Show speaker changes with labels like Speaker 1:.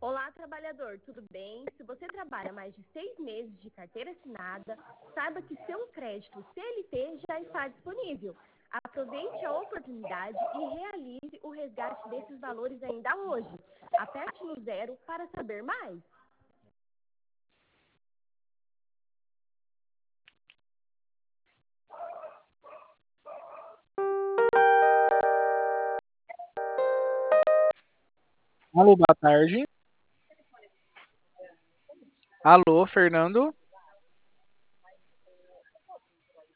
Speaker 1: Olá, trabalhador, tudo bem? Se você trabalha mais de 6 meses de carteira assinada, saiba que seu crédito CLT já está disponível. Aproveite a oportunidade e realize o resgate desses valores ainda hoje. Aperte no zero para saber mais.
Speaker 2: Alô, boa tarde. Alô, Fernando.